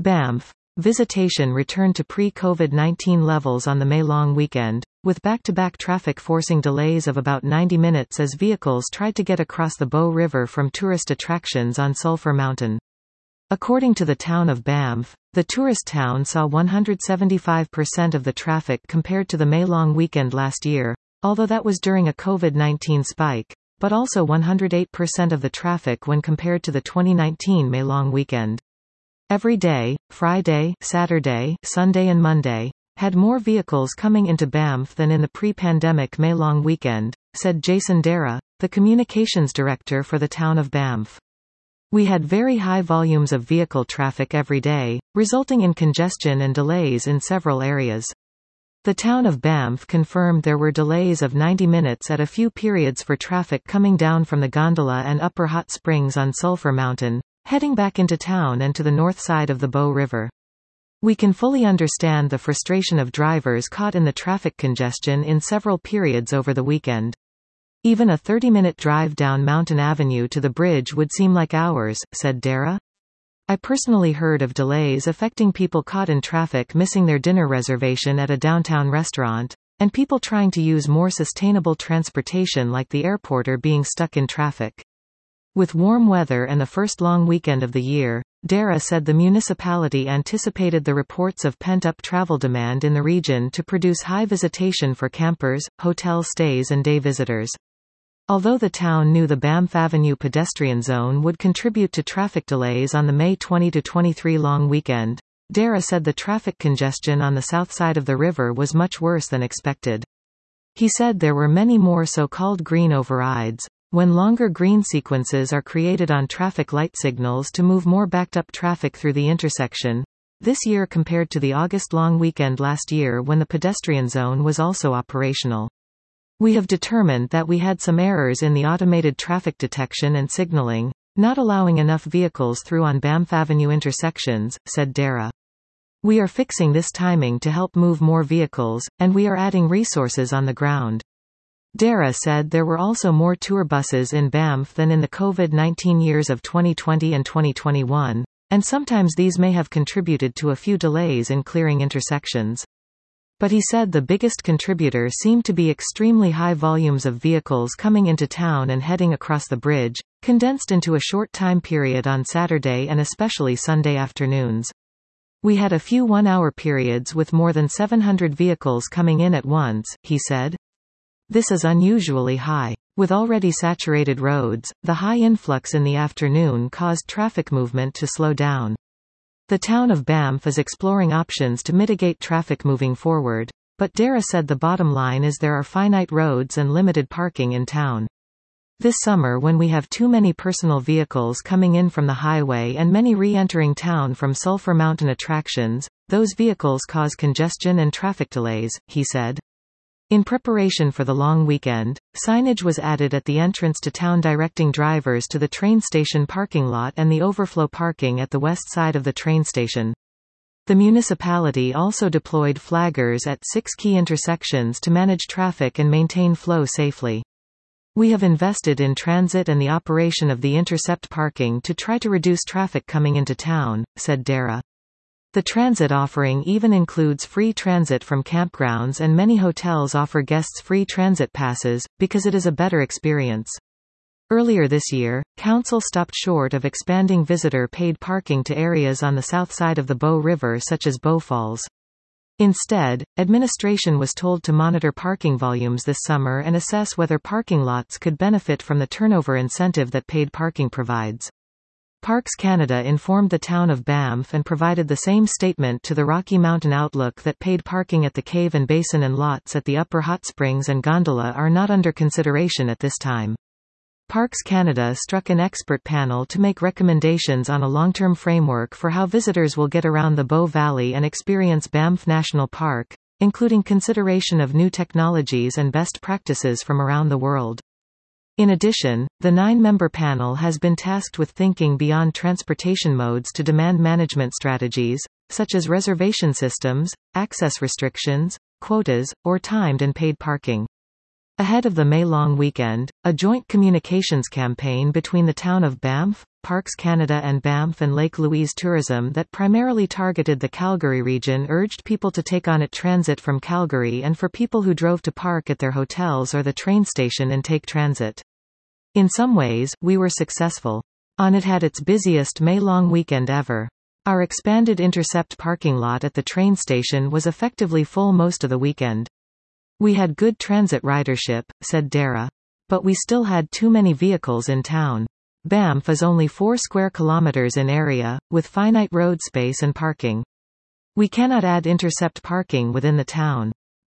Banff. Visitation returned to pre-COVID-19 levels on the May long weekend, with back-to-back traffic forcing delays of about 90 minutes as vehicles tried to get across the Bow River from tourist attractions on Sulphur Mountain. According to the town of Banff, the tourist town saw 175% of the traffic compared to the May long weekend last year, although that was during a COVID-19 spike, but also 108% of the traffic when compared to the 2019 May long weekend. Every day, Friday, Saturday, Sunday and Monday, had more vehicles coming into Banff than in the pre-pandemic May long weekend, said Jason Dara, the communications director for the town of Banff. We had very high volumes of vehicle traffic every day, resulting in congestion and delays in several areas. The town of Banff confirmed there were delays of 90 minutes at a few periods for traffic coming down from the gondola and Upper Hot Springs on Sulphur Mountain, heading back into town and to the north side of the Bow River. We can fully understand the frustration of drivers caught in the traffic congestion in several periods over the weekend. Even a 30-minute drive down Mountain Avenue to the bridge would seem like hours, said Dara. I personally heard of delays affecting people caught in traffic missing their dinner reservation at a downtown restaurant, and people trying to use more sustainable transportation like the airport or being stuck in traffic. With warm weather and the first long weekend of the year, Dara said the municipality anticipated the reports of pent-up travel demand in the region to produce high visitation for campers, hotel stays and day visitors. Although the town knew the Banff Avenue pedestrian zone would contribute to traffic delays on the May 20–23 long weekend, Dara said the traffic congestion on the south side of the river was much worse than expected. He said there were many more so-called green overrides, when longer green sequences are created on traffic light signals to move more backed-up traffic through the intersection, this year compared to the August long weekend last year when the pedestrian zone was also operational. We have determined that we had some errors in the automated traffic detection and signaling, not allowing enough vehicles through on Banff Avenue intersections, said Dara. We are fixing this timing to help move more vehicles, and we are adding resources on the ground. Dara said there were also more tour buses in Banff than in the COVID-19 years of 2020 and 2021, and sometimes these may have contributed to a few delays in clearing intersections. But he said the biggest contributor seemed to be extremely high volumes of vehicles coming into town and heading across the bridge, condensed into a short time period on Saturday and especially Sunday afternoons. We had a few one-hour periods with more than 700 vehicles coming in at once, he said. This is unusually high. With already saturated roads, the high influx in the afternoon caused traffic movement to slow down. The town of Banff is exploring options to mitigate traffic moving forward, but Dara said the bottom line is there are finite roads and limited parking in town. This summer when we have too many personal vehicles coming in from the highway and many re-entering town from Sulphur Mountain attractions, those vehicles cause congestion and traffic delays, he said. In preparation for the long weekend, signage was added at the entrance to town directing drivers to the train station parking lot and the overflow parking at the west side of the train station. The municipality also deployed flaggers at 6 key intersections to manage traffic and maintain flow safely. We have invested in transit and the operation of the intercept parking to try to reduce traffic coming into town, said Dara. The transit offering even includes free transit from campgrounds and many hotels offer guests free transit passes, because it is a better experience. Earlier this year, Council stopped short of expanding visitor-paid parking to areas on the south side of the Bow River such as Bow Falls. Instead, administration was told to monitor parking volumes this summer and assess whether parking lots could benefit from the turnover incentive that paid parking provides. Parks Canada informed the town of Banff and provided the same statement to the Rocky Mountain Outlook that paid parking at the Cave and Basin and lots at the Upper Hot Springs and Gondola are not under consideration at this time. Parks Canada struck an expert panel to make recommendations on a long-term framework for how visitors will get around the Bow Valley and experience Banff National Park, including consideration of new technologies and best practices from around the world. In addition, the 9-member panel has been tasked with thinking beyond transportation modes to demand management strategies, such as reservation systems, access restrictions, quotas, or timed and paid parking. Ahead of the May long weekend, a joint communications campaign between the town of Banff, Parks Canada and Banff and Lake Louise Tourism that primarily targeted the Calgary region urged people to take on it transit from Calgary, and for people who drove to park at their hotels or the train station and take transit. In some ways, we were successful. On it had its busiest May-long weekend ever. Our expanded Intercept parking lot at the train station was effectively full most of the weekend. We had good transit ridership, said Dara. But we still had too many vehicles in town. Banff is only 4 square kilometers in area, with finite road space and parking. We cannot add Intercept parking within the town.